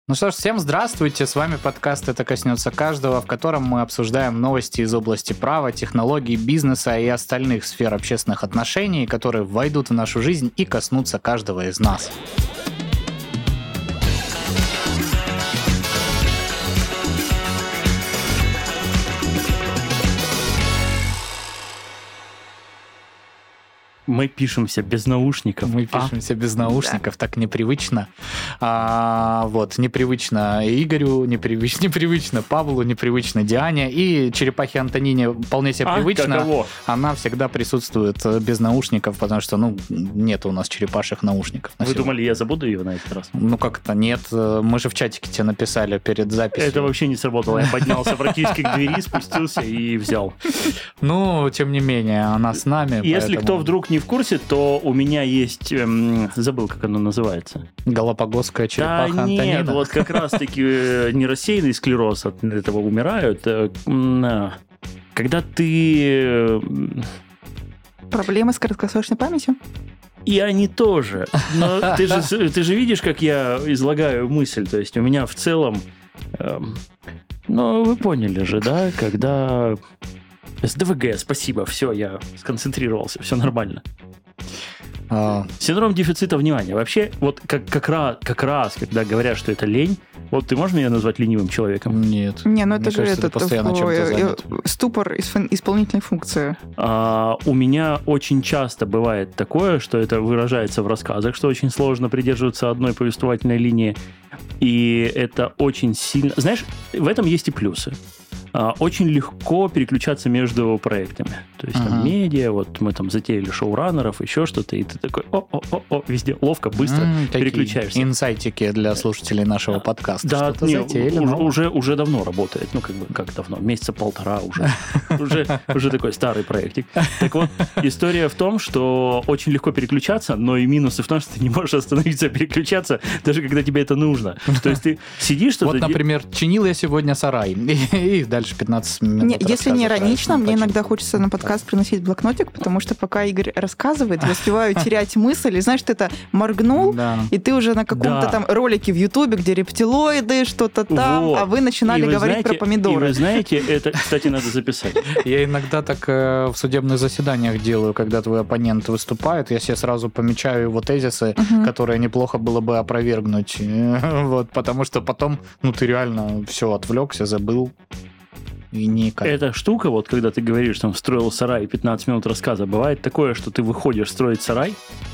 Ну что ж, всем здравствуйте, с вами подкаст «Это коснется каждого», в котором мы обсуждаем новости из области права, технологий, бизнеса и остальных сфер общественных отношений, которые войдут в нашу жизнь и коснутся каждого из нас. Мы пишемся без наушников. Без наушников, да. Так непривычно. Непривычно Игорю, непривычно Павлу, непривычно Диане. И черепахе Антонине вполне себе привычно. Каково? Она всегда присутствует без наушников, потому что, нет у нас черепашьих наушников. Вы думали, я забуду ее на этот раз? Как-то нет. Мы же в чатике тебе написали перед записью. Это вообще не сработало. Я поднялся практически к двери, спустился и взял. Тем не менее, она с нами. Если кто вдруг не в курсе, то у меня есть... забыл, как оно называется. Галапагосская черепаха Антонина. Нет, вот как раз-таки не рассеянный склероз от этого умирают. Когда ты... Проблемы с краткосрочной памятью? И они тоже. Но ты же видишь, как я излагаю мысль. То есть у меня в целом... вы поняли же, да? Когда... СДВГ, спасибо, все, я сконцентрировался, все нормально. Синдром дефицита внимания. Вообще, вот как раз, когда говорят, что это лень, вот ты можешь меня назвать ленивым человеком? Нет. Это же ступор исполнительной функции. У меня очень часто бывает такое, что это выражается в рассказах, что очень сложно придерживаться одной повествовательной линии, и это очень сильно... Знаешь, в этом есть и плюсы. Очень легко переключаться между проектами. То есть там медиа, вот мы там затеяли шоураннеров, еще что-то, и ты такой везде ловко, быстро переключаешься. Инсайтики для слушателей нашего подкаста. Да, что-то затеяли. Уже давно работает. Как давно? Месяца полтора уже. Уже такой старый проектик. Так вот, история в том, что очень легко переключаться, но и минусы в том, что ты не можешь остановиться переключаться, даже когда тебе это нужно. То есть ты сидишь... Вот, например, чинил я сегодня сарай, и дальше 15 минут. Если не иронично, мне иногда хочется на подкаст приносить блокнотик, потому что пока Игорь рассказывает, я успеваю терять мысль. И знаешь, ты это моргнул, и ты уже на каком-то там ролике в Ютубе, где рептилоиды, что-то там, а вы начинали говорить про помидоры. И вы знаете, это, кстати, надо записать. Я иногда так в судебных заседаниях делаю, когда твой оппонент выступает, я себе сразу помечаю его тезисы, которые неплохо было бы опровергнуть. Потому что потом, ты реально все отвлекся, забыл. И никак. Эта штука, вот когда ты говоришь, там, строил сарай, 15 минут рассказа, бывает такое, что ты выходишь строить сарай,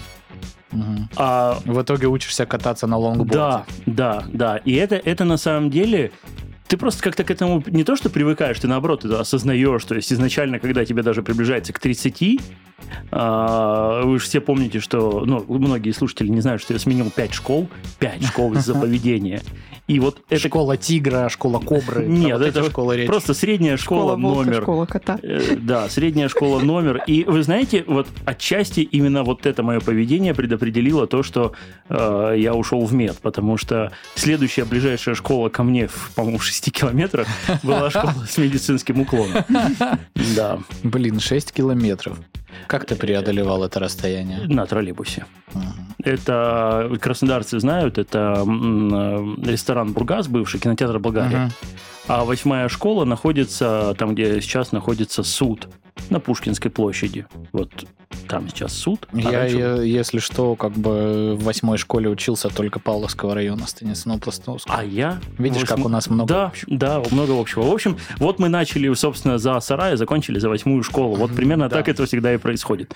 а в итоге учишься кататься на лонгборде. Да. И это на самом деле... Ты просто как-то к этому не то, что привыкаешь, ты наоборот это осознаешь. То есть изначально, когда тебе даже приближается к 30, вы же все помните, что... многие слушатели не знают, что я сменил 5 школ из-за поведения. И вот это... Школа тигра, школа кобры. Нет, это просто средняя школа номер. Школа кота. Да, средняя школа номер. И вы знаете, вот отчасти именно вот это мое поведение предопределило то, что я ушел в мед, потому что следующая ближайшая школа ко мне, по-моему, в 6 километрах была школа с медицинским уклоном. Да. 6 километров. Как ты преодолевал это расстояние? На троллейбусе. Это краснодарцы знают, это ресторан «Бургас», бывший кинотеатр «Болгария». А 8-я школа находится там, где сейчас находится суд, на Пушкинской площади. Вот там сейчас суд. Если что, в 8-й школе учился только Павловского района Станислава-Пластовского. А я... Видишь, как у нас много общего. Да, много общего. В общем, вот мы начали, собственно, за сарай, закончили за 8-ю школу. Вот примерно так это всегда и происходит.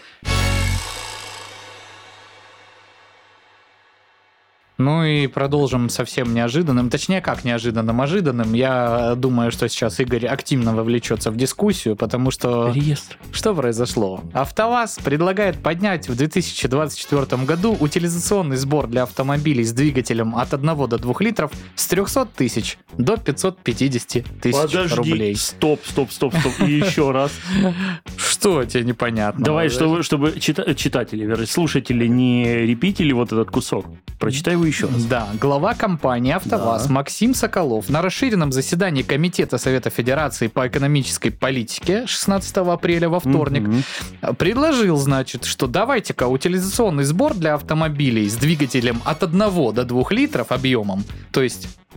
И продолжим совсем неожиданным. Точнее, как неожиданным, ожиданным. Я думаю, что сейчас Игорь активно вовлечется в дискуссию, потому что... Реестр. Что произошло? АвтоВАЗ предлагает поднять в 2024 году утилизационный сбор для автомобилей с двигателем от 1 до 2 литров с 300 тысяч до 550 тысяч рублей. Стоп. И еще раз. Что тебе непонятно? Давай, чтобы читатели, слушатели не репитили вот этот кусок. Прочитай его еще раз. Да, глава компании «АвтоВАЗ» Максим Соколов на расширенном заседании Комитета Совета Федерации по экономической политике 16 апреля во вторник предложил, что давайте-ка утилизационный сбор для автомобилей с двигателем от 1 до 2 литров объемом, то есть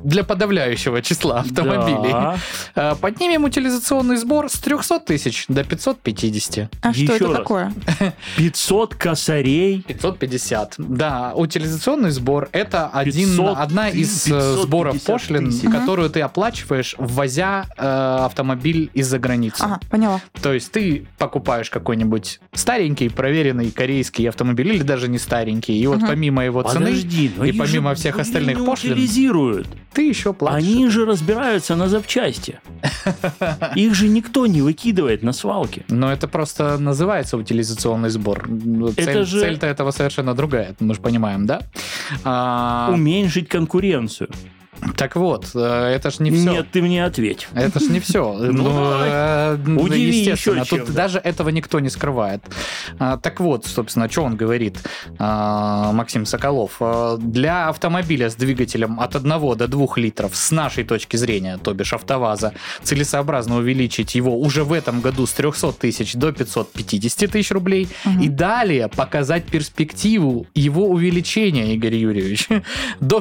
для подавляющего числа автомобилей. Да. Поднимем утилизационный сбор с 300 тысяч до 550. А еще что это такое? 500 косарей? 550. Да, утилизационный сбор – это одна из сборов пошлин, которую ты оплачиваешь, ввозя автомобиль из-за границы. Ага, поняла. То есть ты покупаешь какой-нибудь старенький, проверенный корейский автомобиль, или даже не старенький, и вот помимо его цены и помимо всех остальных пошлин, ты еще платишь. Они же разбираются на запчасти. Их же никто не выкидывает на свалке. Но это просто называется утилизационный сбор. Цель-то этого совершенно другая, мы же понимаем, да? Уменьшить конкуренцию. Так вот, это ж не все. Нет, ты мне ответь. Это ж не все. Удиви естественно, тут даже этого никто не скрывает. Так вот, собственно, что он говорит, Максим Соколов. Для автомобиля с двигателем от 1 до 2 литров, с нашей точки зрения, то бишь АвтоВАЗа, целесообразно увеличить его уже в этом году с 300 тысяч до 550 тысяч рублей и далее показать перспективу его увеличения, Игорь Юрьевич, до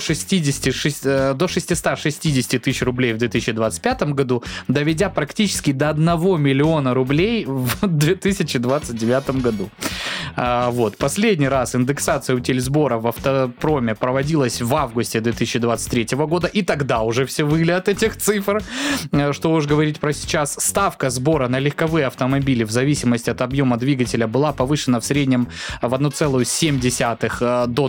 660 тысяч рублей в 2025 году, доведя практически до 1 миллиона рублей в 2029 году. Вот. Последний раз индексация утильсбора в автопроме проводилась в августе 2023 года, и тогда уже все выли от этих цифр. Что уж говорить про сейчас. Ставка сбора на легковые автомобили в зависимости от объема двигателя была повышена в среднем в 1,7 до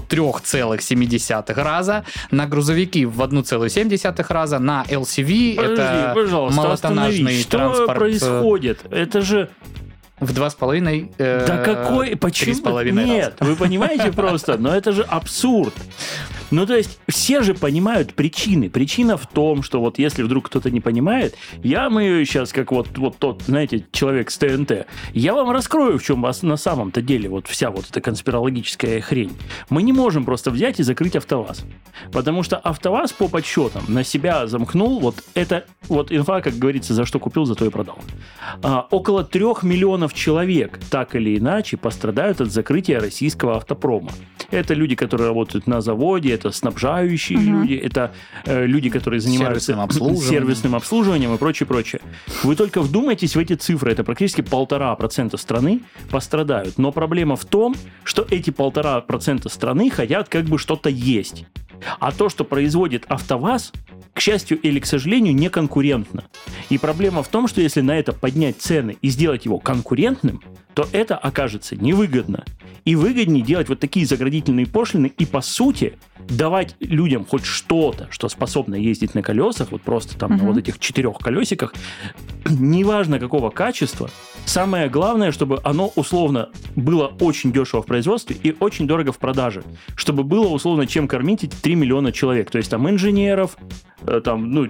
3,7 раза, на грузовики в 1,7 раза, на LCV, это малотоннажный транспорт. Что происходит? Это же... В 2,5 Да какой? Почему? 3,5 Нет, вы понимаете просто, но это же абсурд. Ну, то есть, все же понимают причины. Причина в том, что вот если вдруг кто-то не понимает, мы сейчас, как вот тот, знаете, человек с ТНТ, я вам раскрою, в чем вас на самом-то деле вот вся вот эта конспирологическая хрень. Мы не можем просто взять и закрыть АвтоВАЗ. Потому что АвтоВАЗ по подсчетам на себя замкнул, вот это вот инфа, как говорится, за что купил, за то и продал. Около 3 миллионов человек так или иначе пострадают от закрытия российского автопрома. Это люди, которые работают на заводе, это снабжающие люди, это люди, которые занимаются сервисным обслуживанием и прочее. Вы только вдумайтесь в эти цифры. Это практически 1,5% страны пострадают. Но проблема в том, что эти 1,5% страны хотят как бы что-то есть. А то, что производит АвтоВАЗ, к счастью или к сожалению, не конкурентно. И проблема в том, что если на это поднять цены и сделать его конкурентным, то это окажется невыгодно. И выгоднее делать вот такие заградительные пошлины и, по сути, давать людям хоть что-то, что способно ездить на колесах, вот просто там на вот этих 4 колесиках, неважно какого качества, самое главное, чтобы оно условно было очень дешево в производстве и очень дорого в продаже, чтобы было условно чем кормить эти 3 миллиона человек, то есть там инженеров, там,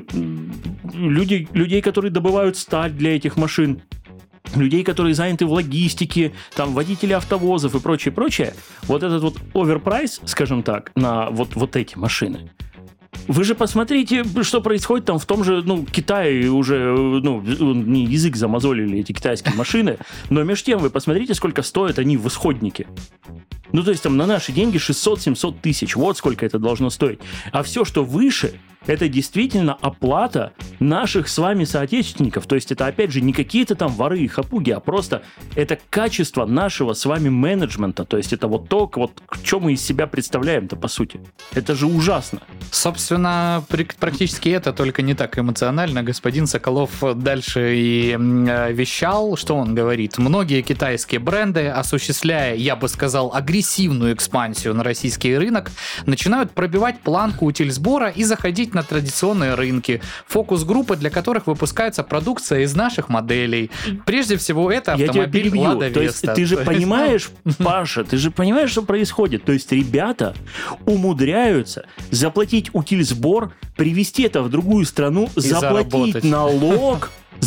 людей, которые добывают сталь для этих машин, людей, которые заняты в логистике, там, водители автовозов и прочее, вот этот вот оверпрайс, скажем так, на вот эти машины. Вы же посмотрите, что происходит там в том же, Китае уже, не язык замазолили эти китайские машины, но между тем вы посмотрите, сколько стоят они в исходнике. То есть там на наши деньги 600-700 тысяч, вот сколько это должно стоить. А все, что выше, это действительно оплата наших с вами соотечественников. То есть это, опять же, не какие-то там воры и хапуги, а просто это качество нашего с вами менеджмента. То есть это вот то, что мы из себя представляем-то, по сути. Это же ужасно. Собственно, практически это, только не так эмоционально. Господин Соколов дальше и вещал, что он говорит. Многие китайские бренды, осуществляя, я бы сказал, агрессивную экспансию на российский рынок, начинают пробивать планку утильсбора и заходить на традиционные рынки, фокус-группы, для которых выпускается продукция из наших моделей. Прежде всего, это автомобиль Lada Vesta. То есть ты же понимаешь, Паша, ты же понимаешь, что происходит? То есть ребята умудряются заплатить утильсбор, привезти это в другую страну, заплатить налог,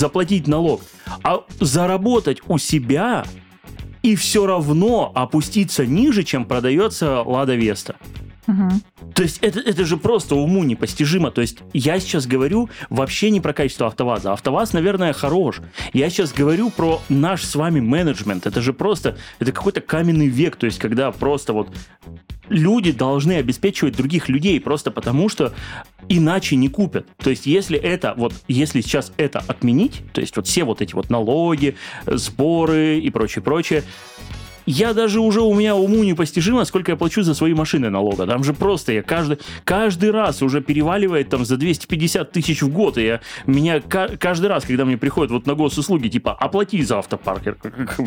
а заработать у себя и все равно опуститься ниже, чем продается Lada Vesta. То есть это же просто уму непостижимо. То есть я сейчас говорю вообще не про качество АвтоВАЗа. АвтоВАЗ, наверное, хорош. Я сейчас говорю про наш с вами менеджмент. Это же просто, это какой-то каменный век. То есть когда просто вот люди должны обеспечивать других людей просто потому, что иначе не купят. То есть, если сейчас это отменить, то есть вот все вот эти вот налоги, сборы и прочее, я даже у меня уму непостижимо, сколько я плачу за свои машины налога. Там же просто я каждый раз уже переваливает там за 250 тысяч в год. И меня каждый раз, когда мне приходят вот на госуслуги, типа, оплати за автопарк.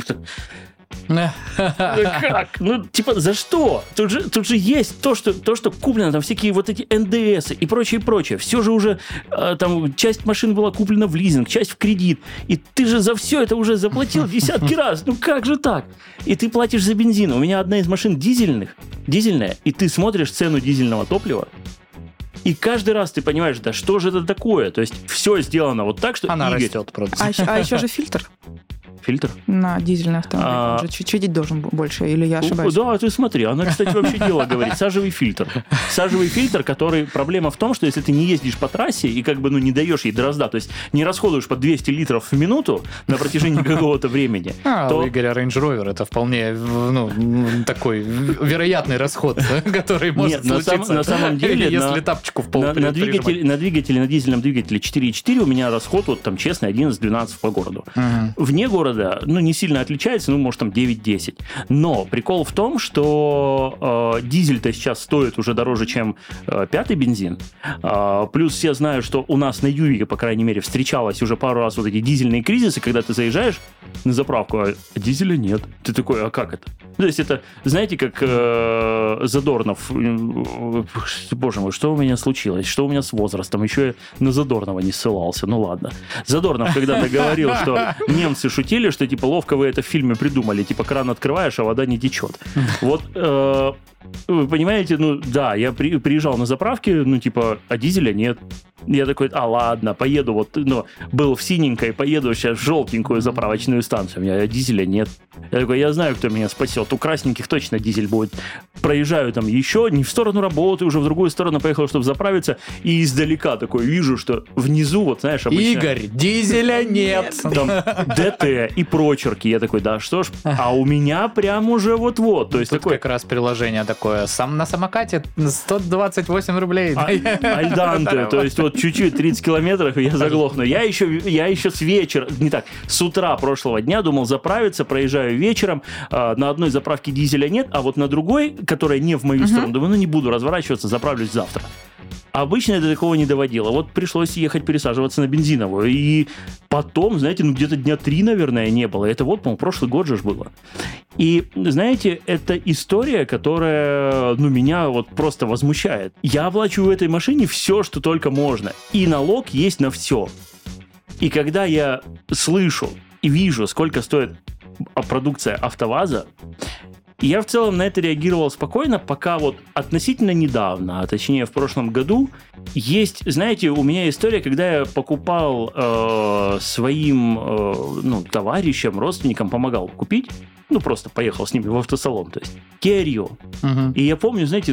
Как? Ну, типа, за что? Тут же есть то, что куплено, там всякие вот эти НДС и прочее. Все же уже, там, часть машин была куплена в лизинг, часть в кредит. И ты же за все это уже заплатил десятки раз. Ну, как же так? И ты платишь за бензин. У меня одна из машин дизельная, и ты смотришь цену дизельного топлива, и каждый раз ты понимаешь, да что же это такое? То есть все сделано вот так, что... Она растет просто. А еще же фильтр. Фильтр? На дизельный автомобиль. Он же чуть-чуть должен больше, или я ошибаюсь? Да, ты смотри, она, кстати, вообще дело говорит. Сажевый фильтр. Сажевый фильтр, который... Проблема в том, что если ты не ездишь по трассе и как бы, не даешь ей дрозда, то есть не расходуешь по 200 литров в минуту на протяжении какого-то времени, то... У Игоря Range Rover это вполне, такой вероятный расход, который может случиться. На самом деле... Если тапочку в пол на дизельном двигателе 4.4 у меня расход, вот там, честно, 11-12 по городу. Вне города, не сильно отличается, может, там 9-10. Но прикол в том, что дизель-то сейчас стоит уже дороже, чем пятый бензин. Плюс все знают, что у нас на юге, по крайней мере, встречалось уже пару раз вот эти дизельные кризисы, когда ты заезжаешь на заправку, а дизеля нет. Ты такой, а как это? То есть это, знаете, как Задорнов. Боже мой, что у меня случилось? Что у меня с возрастом? Еще я на Задорнова не ссылался. Ну ладно. Задорнов когда-то говорил, что немцы шутили, что типа ловко вы это в фильме придумали, типа кран открываешь, а вода не течет. Вот, вы понимаете, да, я приезжал на заправки, а дизеля нет. Я такой, ладно, поеду был в синенькой, поеду сейчас в желтенькую заправочную станцию. У меня дизеля нет. Я такой, я знаю, кто меня спасет. У красненьких точно дизель будет. Проезжаю там еще, не в сторону работы, уже в другую сторону поехал, чтобы заправиться, и издалека такой вижу, что внизу, вот знаешь, обычно... Игорь, дизеля нет! Там ДТ и прочерки. Я такой, да что ж, а у меня прям уже вот-вот. То есть тут такое... как раз приложение такое, на самокате 128 рублей. Альданте, то есть вот чуть-чуть, 30 километров, и я заглохну. Я еще с вечера, с утра прошлого дня думал заправиться, проезжаю вечером, на одной заправке дизеля нет, а вот на другой, которая не в мою сторону, думаю, не буду разворачиваться, заправлюсь завтра. Обычно это такого не доводило. Вот пришлось ехать пересаживаться на бензиновую. И потом, знаете, где-то дня 3, наверное, не было. Это по-моему, прошлый год же было. И, знаете, это история, которая, меня вот просто возмущает. Я оплачиваю в этой машине все, что только можно. И налог есть на все. И когда я слышу и вижу, сколько стоит продукция АвтоВАЗа, я в целом на это реагировал спокойно, пока вот относительно недавно, а точнее в прошлом году, есть, знаете, у меня история, когда я покупал своим товарищам, родственникам, помогал купить, просто поехал с ними в автосалон, то есть Kia Rio. И я помню, знаете,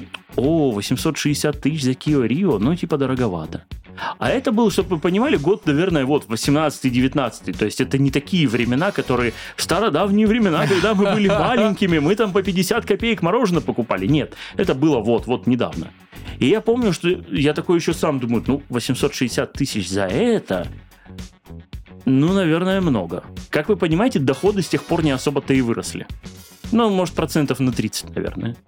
860 тысяч за Kia Rio, дороговато. А это был, чтобы вы понимали, год, наверное, 18-19. То есть это не такие времена, которые в стародавние времена, когда мы были маленькими, мы там по 50 копеек мороженое покупали. Нет, это было вот недавно. И я помню, что я такой еще сам думаю, 860 тысяч за это, наверное, много. Как вы понимаете, доходы с тех пор не особо-то и выросли. Может, процентов на 30, наверное.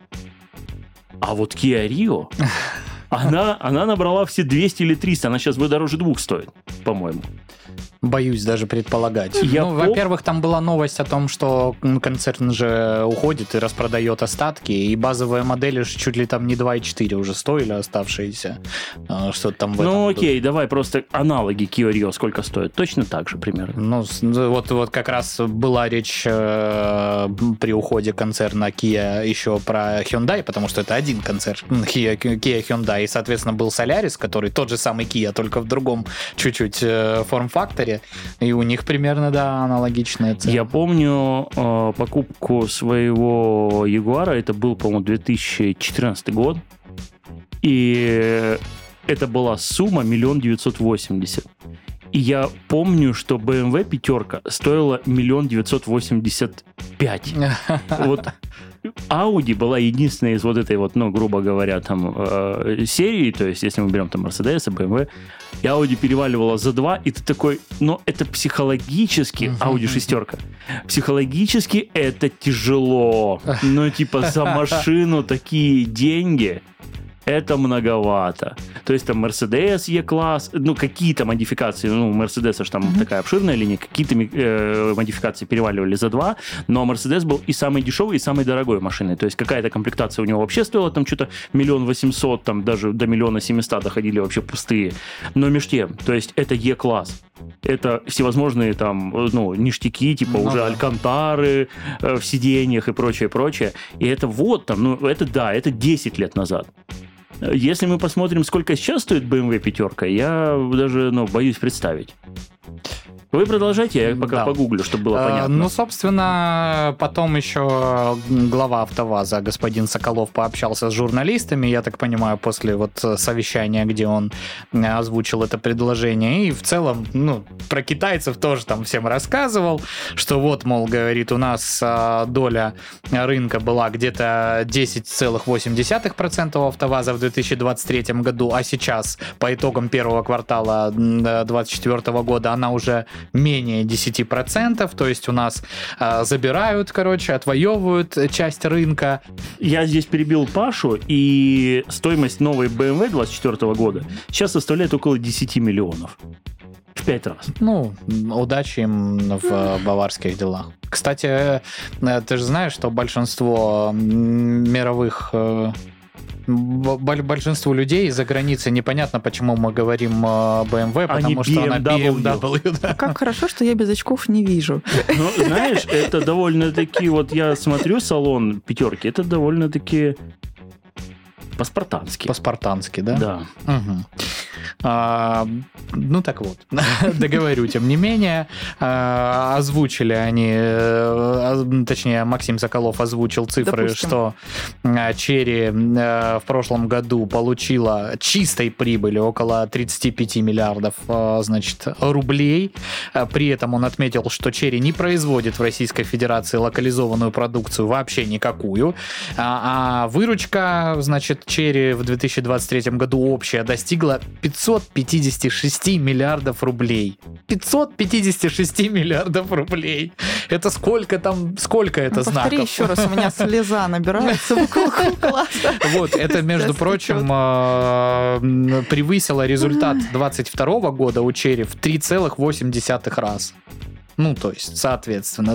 А вот Kia Rio... Она набрала все 200 или 300. Она сейчас дороже 2 стоит, по-моему. Боюсь даже предполагать. Во-первых, там была новость о том, что концерн же уходит и распродает остатки, и базовые модели чуть ли там не 2.4 уже стоили оставшиеся. Что там в этом окей, давай просто аналоги Kia Rio сколько стоят. Точно так же примерно. Вот как раз была речь при уходе концерна Kia еще про Hyundai, потому что это один концерн Kia Hyundai, и, соответственно, был Solaris, который тот же самый Kia, только в другом чуть-чуть форм-факторе. И у них примерно, аналогичная цена. Я помню покупку своего Ягуара, это был, по-моему, 2014 год, и это была сумма 1 980 000. И я помню, что BMW пятерка стоила 1 985 000. Вот Audi была единственная из вот этой вот, ну, грубо говоря, там, серии, то есть, если мы берем там Mercedes, BMW, и Audi переваливала за 2, и ты такой, ну, это психологически, Audi 6, психологически это тяжело. Ну, типа, за машину такие деньги... Это многовато. То есть там Mercedes E-класс, ну, какие-то модификации, ну, у Mercedes аж там такая обширная линия, какие-то модификации переваливали за 2, но Mercedes был и самый дешевый, и самой дорогой машиной. То есть какая-то комплектация у него вообще стоила там что-то 1 800 000, там даже до 1 700 000 доходили вообще пустые. Но между тем, то есть это E-класс. Это всевозможные там, ну, ништяки, типа уже алькантары в сиденьях и прочее. И это вот там, ну, это да, это 10 лет назад. Если мы посмотрим, сколько сейчас стоит BMW 5, я даже, ну, боюсь представить. Вы продолжайте, я пока погуглю, чтобы было понятно. Ну, собственно, потом еще глава АвтоВАЗа, господин Соколов, пообщался с журналистами, я так понимаю, после вот совещания, где он озвучил это предложение, и в целом, ну, про китайцев тоже там всем рассказывал, что вот, мол, говорит, у нас доля рынка была где-то 10,8% у АвтоВАЗа в 2023 году, а сейчас, по итогам первого квартала 2024 года, она уже менее 10%, то есть у нас забирают, короче, отвоевывают часть рынка. Я здесь перебил Пашу, и стоимость новой BMW 2024 года сейчас составляет около 10 миллионов. В 5 раз. Ну, удачи им в баварских делах. Кстати, ты же знаешь, что большинство мировых... Большинству людей из-за границы непонятно, почему мы говорим BMW, потому что она BMW. Да. Как хорошо, что я без очков не вижу. Ну, знаешь, это довольно-таки... Вот я смотрю салон 5, это довольно-таки по-спартански. По-спартански, да? Да. Угу. Ну так вот, договорю, тем не менее, озвучили они, точнее, Максим Соколов озвучил цифры, допустим, что Chery в прошлом году получила чистой прибыли около 35 миллиардов, значит, рублей. При этом он отметил, что Chery не производит в Российской Федерации локализованную продукцию вообще никакую, а выручка, значит, Chery в 2023 году общая достигла 556 миллиардов рублей. 556 миллиардов рублей. Это сколько там, сколько это знаков? Повтори еще раз, у меня слеза набирается вокруг класса. Вот, это, между прочим, превысило результат 2022 года у Chery в 3,8 раз. Ну, то есть, соответственно,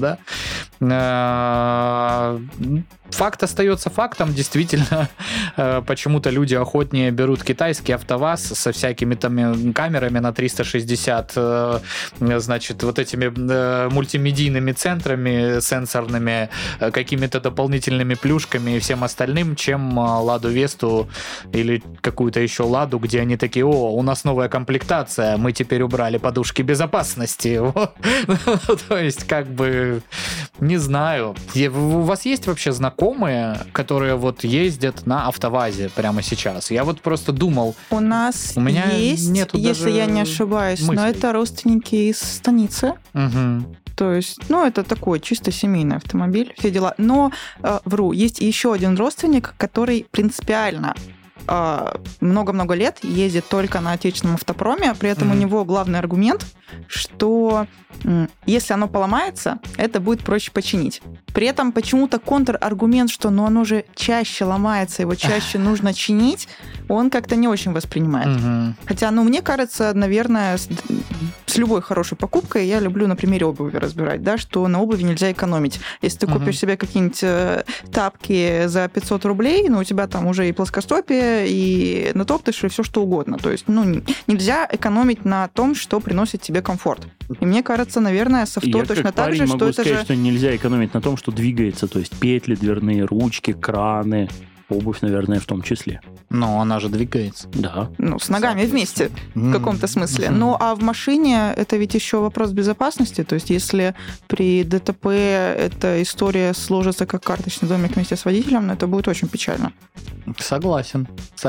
да. Факт остается фактом, действительно, почему-то люди охотнее берут китайский АвтоВАЗ со всякими там камерами на 360, значит, вот этими мультимедийными центрами сенсорными, какими-то дополнительными плюшками и всем остальным, чем Ладу Весту или какую-то еще Ладу, где они такие: о, у нас новая комплектация, мы теперь убрали подушки безопасности. То есть, как бы, не знаю. У вас есть вообще знакомые, которые вот ездят на АвтоВАЗе прямо сейчас? Я вот просто думал... У меня есть, нету, если я не ошибаюсь, мыслей. Но это родственники из станицы. Угу. То есть, ну, это такой чисто семейный автомобиль, все дела. Но, вру, есть еще один родственник, который принципиально много-много лет ездит только на отечественном автопроме, при этом у него главный аргумент, что если оно поломается, это будет проще починить. При этом почему-то контраргумент, что ну оно же чаще ломается, его чаще нужно чинить, он как-то не очень воспринимает. Хотя, ну, мне кажется, наверное, с любой хорошей покупкой, я люблю на примере обуви разбирать, да, что на обуви нельзя экономить. Если ты купишь себе какие-нибудь тапки за 500 рублей, ну, у тебя там уже и плоскостопие, и натоптыш, и все что угодно. То есть, ну, нельзя экономить на том, что приносит тебе комфорт. И мне кажется, наверное, с авто точно так же, что это сказать, что нельзя экономить на том, что двигается, то есть петли дверные, ручки, краны, обувь, наверное, в том числе. Но она же двигается. Да. Ну, с ногами вместе, в каком-то смысле. Ну, а в машине это ведь еще вопрос безопасности. То есть, если при ДТП эта история сложится как карточный домик вместе с водителем, это будет очень печально. Согласен.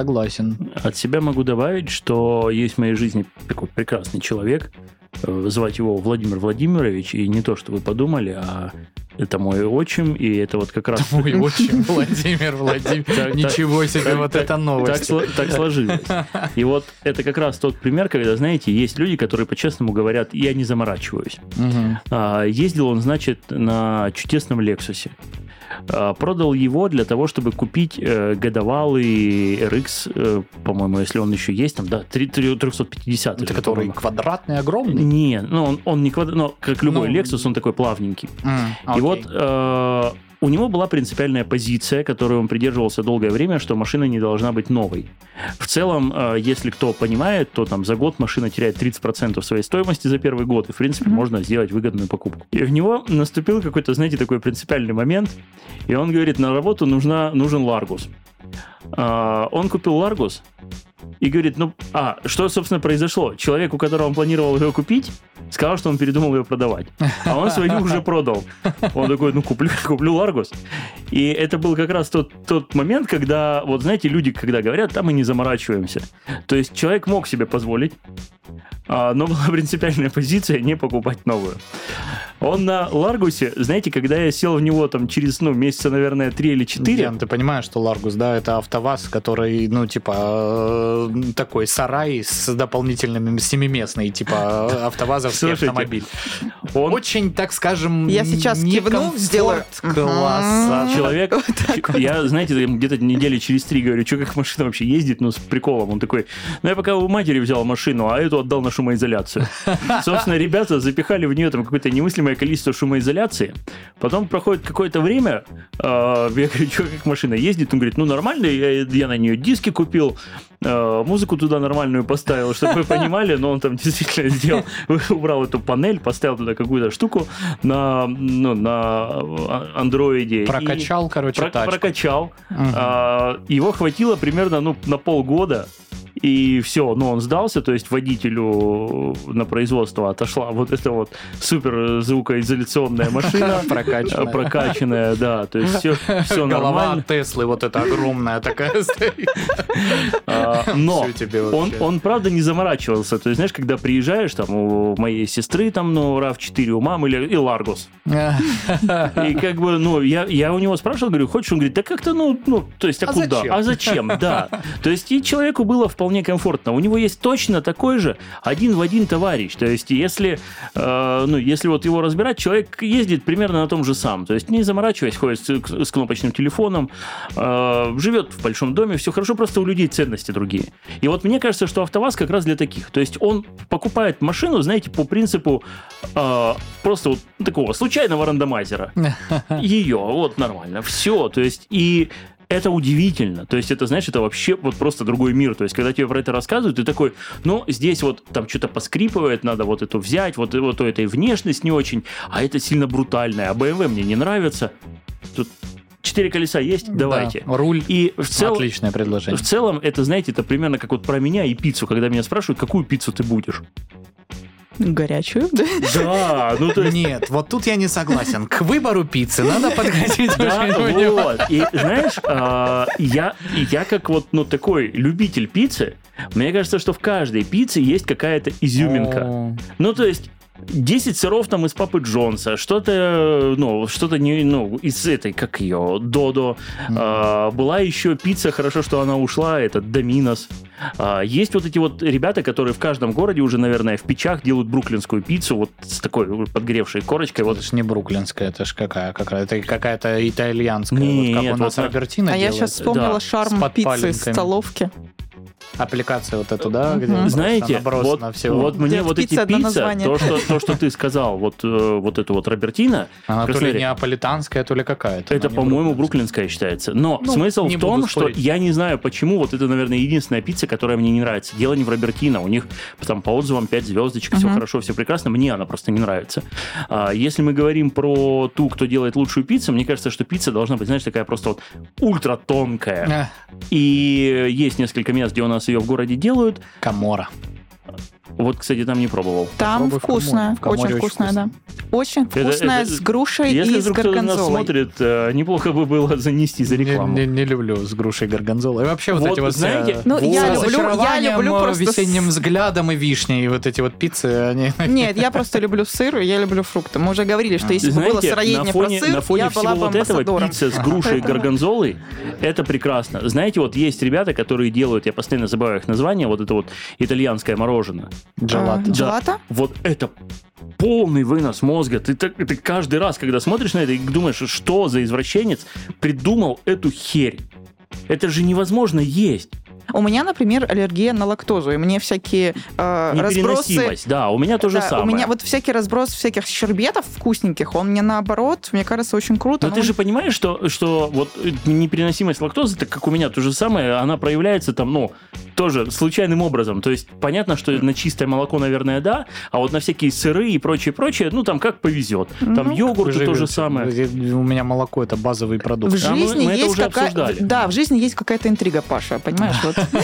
От себя могу добавить, что есть в моей жизни такой прекрасный человек, звать его Владимир Владимирович, и не то, что вы подумали, а Это мой отчим, и это вот как раз... Это мой отчим, Владимир. Ничего себе, вот это новость. Так сложилось. И вот это как раз тот пример, когда, знаете, есть люди, которые по-честному говорят, я не заморачиваюсь. Ездил он, значит, на чудесном Лексусе. Продал его для того, чтобы купить годовалый RX, по-моему, если он еще есть, там, да, 350. Это который квадратный, огромный? Не, ну он не квадратный, но как любой Lexus, он такой плавненький. И вот у него была принципиальная позиция, которую он придерживался долгое время, что машина не должна быть новой. В целом, если кто понимает, то там за год машина теряет 30% своей стоимости за первый год, и, в принципе, можно сделать выгодную покупку. И у него наступил какой-то, знаете, такой принципиальный момент, и он говорит, на работу нужен Ларгус. Он купил Ларгус, и говорит, что, собственно, произошло? Человек, у которого он планировал его купить, сказал, что он передумал ее продавать. А он свою уже продал. Он такой, куплю Ларгус. И это был как раз тот момент, когда, вот знаете, люди, когда говорят, там мы не заморачиваемся. То есть человек мог себе позволить, но была принципиальная позиция не покупать новую. Он на Ларгусе, знаете, когда я сел в него там через, месяца, наверное, 3 или 4... Ян, ты понимаешь, что Ларгус, да, это АвтоВАЗ, который, такой сарай с дополнительными, семиместный, АвтоВАЗовский автомобиль. Он очень, так скажем, я сейчас кивну, сделаю класса. Человек, я, знаете, где-то недели через 3 говорю, что как машина вообще ездит, с приколом. Он такой, я пока у матери взял машину, а эту отдал на шумоизоляцию. Собственно, ребята запихали в нее там какое-то немыслимое количество шумоизоляции. Потом проходит какое-то время, я говорю, что как машина ездит? Он говорит, нормально, я на нее диски купил, музыку туда нормальную поставил, чтобы вы понимали, но он там действительно сделал, убрал эту панель, поставил туда какую-то штуку на андроиде. Прокачал, тачку. Прокачал. Его хватило примерно на полгода. И все, он сдался, то есть водителю на производство отошла вот эта вот супер звукоизоляционная машина. Прокачанная, да, то есть все нормально. Голова от Теслы вот эта огромная такая стоит. Но он правда не заморачивался, то есть, знаешь, когда приезжаешь, там у моей сестры там, RAV4, у мамы и Ларгус. И как бы, я у него спрашивал, говорю, хочешь? Он говорит, да как-то, то есть, а куда? А зачем? Да. То есть, и человеку было вполне комфортно. У него есть точно такой же один в один товарищ. То есть, если вот его разбирать, человек ездит примерно на том же самом. То есть, не заморачиваясь, ходит с кнопочным телефоном, живет в большом доме, все хорошо, просто у людей ценности другие. И вот мне кажется, что АвтоВАЗ как раз для таких. То есть, он покупает машину, знаете, по принципу просто вот такого случайного рандомайзера. Ее, вот нормально. Все. То есть, и это удивительно. То есть, это, знаешь, это вообще вот просто другой мир. То есть, когда тебе про это рассказывают, ты такой, здесь вот там что-то поскрипывает, надо вот эту взять, вот у этой внешность не очень, а это сильно брутальная. А BMW мне не нравится. Тут 4 колеса есть? Давайте. Да, руль. И отличное предложение. В целом, это, знаете, это примерно как вот про меня и пиццу, когда меня спрашивают, какую пиццу ты будешь. Горячую? Да, то есть... Нет, вот тут я не согласен. К выбору пиццы надо подходить. Да, вот. И знаешь, я как вот такой любитель пиццы, мне кажется, что в каждой пицце есть какая-то изюминка. То есть 10 сыров там из Папы Джонса, что-то не, из этой, как ее, Додо. Была еще пицца, хорошо, что она ушла, это Доминос. Есть вот эти вот ребята, которые в каждом городе уже, наверное, в печах делают бруклинскую пиццу, вот с такой подгревшей корочкой. Это ж не бруклинская, это ж это какая-то итальянская. Нет, вот как у нас Робертино делает. Я сейчас вспомнила шарм пиццы из столовки. Аппликация вот эту, да? Где знаете, вот мне вот эти пицца, то, что ты сказал, вот эту вот Робертино. Она то ли неаполитанская, то ли какая-то. Это, по-моему, бруклинская считается. Но смысл в том, что я не знаю, почему вот это, наверное, единственная пицца, которая мне не нравится. Дело не в Робертино. У них там по отзывам 5 звездочек, все хорошо, все прекрасно. Мне она просто не нравится. Если мы говорим про ту, кто делает лучшую пиццу, мне кажется, что пицца должна быть, знаешь, такая просто вот ультра тонкая. И есть несколько мест, где у нас ее в городе делают. Камора. Вот, кстати, там не пробовал. Там вкусная, очень вкусная, да. Очень вкусная, с грушей и с горгонзолой. Если вдруг кто нас смотрит, неплохо бы было занести за рекламу. Не люблю с грушей и горгонзолой. И вообще вот эти вот... Знаете, я люблю просто... весенним взглядом и вишней, и вот эти вот пиццы, они... Нет, я просто люблю сыр, и я люблю фрукты. Мы уже говорили, что если бы было сыроедение про сыр, на фоне я была бы амбассадором. пицца с грушей и горгонзолой, это прекрасно. Знаете, вот есть ребята, которые делают, я постоянно забываю их название, вот это вот итальянское мороженое. Джелато? Вот это полный вынос мозга. Ты каждый раз, когда смотришь на это и думаешь, что за извращенец придумал эту херь. Это же невозможно есть. У меня, например, аллергия на лактозу, и мне всякие разбросы... Да, у меня то же самое. У меня вот всякий разброс всяких щербетов вкусненьких, он мне наоборот, мне кажется, очень круто. Но ты же понимаешь, что вот непереносимость лактозы, так как у меня то же самое, она проявляется там, тоже случайным образом. То есть понятно, что на чистое молоко, наверное, да, а вот на всякие сыры и прочее, там как повезет. Там йогурт то же самое. У меня молоко это базовый продукт. В жизни мы это уже есть обсуждали. Да, в жизни есть какая-то интрига, Паша, понимаешь?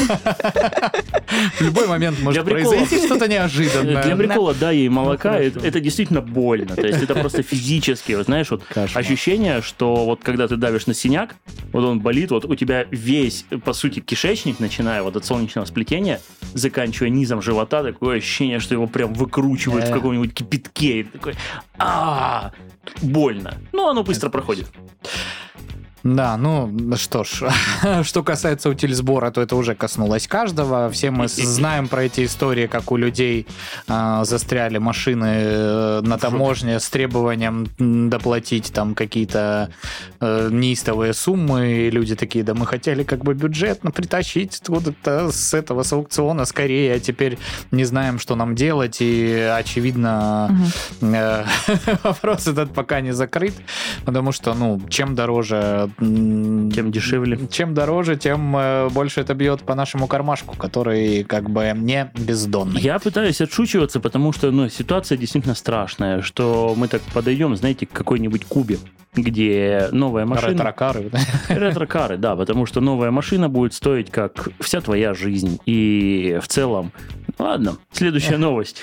В любой момент может произойти что-то неожиданное. Для прикола, да, ей молока, это действительно больно. То есть это просто физически, вот знаешь, вот ощущение, что вот когда ты давишь на синяк, вот он болит, вот у тебя весь, по сути, кишечник, начиная вот от солнечного сплетения, заканчивая низом живота, такое ощущение, что его прям выкручивают в каком-нибудь кипятке. И такой, больно. Но оно быстро проходит. Да, что ж, что касается утильсбора, то это уже коснулось каждого. Все мы знаем про эти истории, как у людей застряли машины на таможне с требованием доплатить там какие-то неистовые суммы, и люди такие, да мы хотели как бы бюджетно притащить откуда-то с этого, с аукциона скорее, а теперь не знаем, что нам делать, и очевидно вопрос этот пока не закрыт, потому что, чем дороже, тем дешевле. Чем дороже, тем больше это бьет по нашему кармашку, который как бы не бездонный. Я пытаюсь отшучиваться, потому что ситуация действительно страшная, что мы так подойдем, знаете, к какой-нибудь Кубе, где новая машина... Ретро-кары. Ретро-кары, да, потому что новая машина будет стоить как вся твоя жизнь. И в целом... Ладно, следующая новость.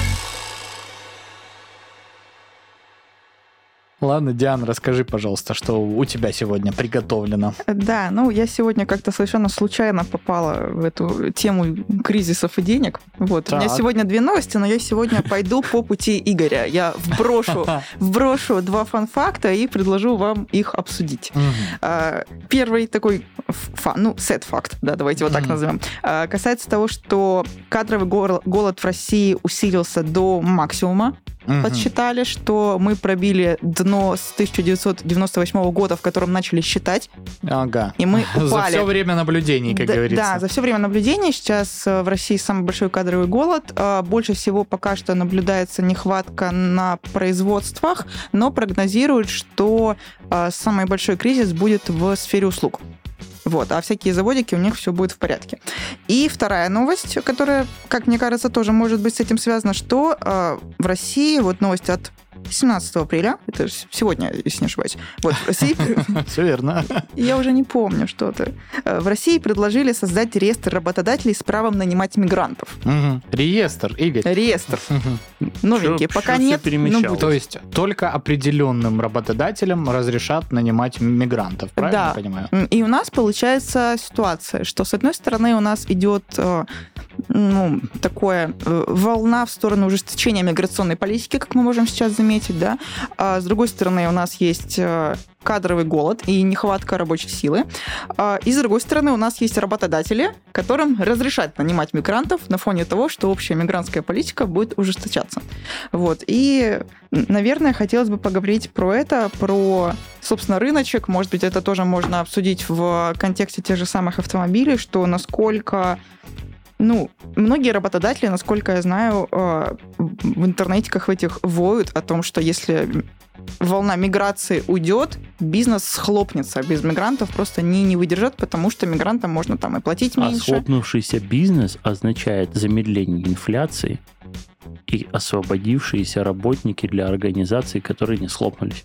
Ладно, Диан, расскажи, пожалуйста, что у тебя сегодня приготовлено. Да, я сегодня как-то совершенно случайно попала в эту тему кризисов и денег. Вот. У меня сегодня 2 новости, но я сегодня пойду по пути Игоря. Я вброшу 2 фан-факта и предложу вам их обсудить. Первый такой сет-факт, да, давайте вот так назовем, касается того, что кадровый голод в России усилился до максимума. Подсчитали, что мы пробили дно с 1998 года, в котором начали считать. Ага. И мы упали. За все время наблюдений, как говорится. Да, за все время наблюдений. Сейчас в России самый большой кадровый голод. Больше всего пока что наблюдается нехватка на производствах, но прогнозируют, что самый большой кризис будет в сфере услуг. Вот, а всякие заводики, у них все будет в порядке. И вторая новость, которая, как мне кажется, тоже может быть с этим связана, что в России, вот новость от 17 апреля, это сегодня, если не ошибаюсь, вот в России... Все верно. Я уже не помню что-то. В России предложили создать реестр работодателей с правом нанимать мигрантов. Реестр, Игорь. Реестр. Новенький, пока нет. То есть только определенным работодателям разрешат нанимать мигрантов, правильно я понимаю? И у нас получается ситуация, что с одной стороны у нас идет такое волна в сторону ужесточения миграционной политики, как мы можем сейчас заметить, да. А с другой стороны у нас есть кадровый голод и нехватка рабочей силы. И с другой стороны у нас есть работодатели, которым разрешат нанимать мигрантов на фоне того, что общая мигрантская политика будет ужесточаться. Вот. И, наверное, хотелось бы поговорить про это, про, собственно, рыночек. Может быть, это тоже можно обсудить в контексте тех же самых автомобилей, что насколько... многие работодатели, насколько я знаю, в интернетиках в этих воют о том, что если волна миграции уйдет, бизнес схлопнется. Без мигрантов просто не выдержат, потому что мигрантам можно там и платить меньше. А схлопнувшийся бизнес означает замедление инфляции и освободившиеся работники для организаций, которые не схлопнулись.